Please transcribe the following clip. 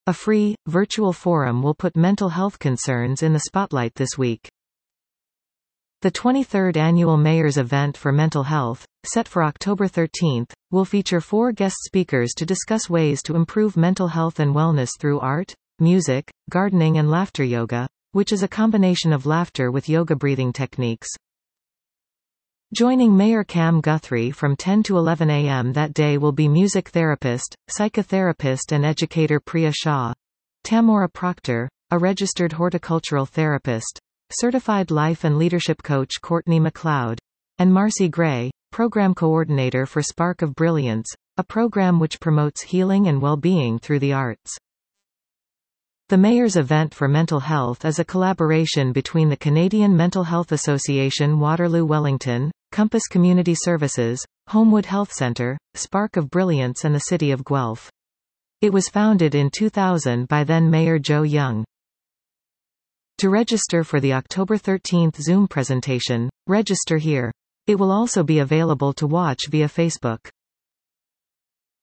A free, virtual forum will put mental health concerns in the spotlight this week. The 23rd Annual Mayor's Event for Mental Health, set for October 13, will feature 4 guest speakers to discuss ways to improve mental health and wellness through art, music, gardening and laughter yoga, which is a combination of laughter with yoga breathing techniques. Joining Mayor Cam Guthrie from 10 to 11 a.m. that day will be music therapist, psychotherapist and educator Priya Shah, Tamora Proctor, a registered horticultural therapist, certified life and leadership coach Courtney McLeod, and Marcy Gray, program coordinator for Spark of Brilliance, a program which promotes healing and well-being through the arts. The Mayor's Event for Mental Health is a collaboration between the Canadian Mental Health Association Waterloo Wellington, Compass Community Services, Homewood Health Centre, Spark of Brilliance and the City of Guelph. It was founded in 2000 by then Mayor Joe Young. To register for the October 13 Zoom presentation, register here. It will also be available to watch via Facebook.